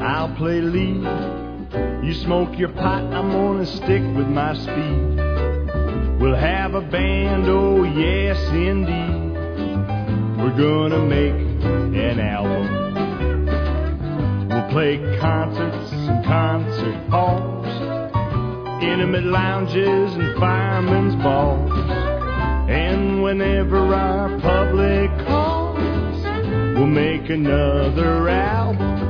I'll play lead, you smoke your pot, I'm gonna stick with my speed. We'll have a band, oh yes indeed. We're gonna make an album. We'll play concerts and concert halls, intimate lounges and firemen's balls. And whenever our public calls, we'll make another album.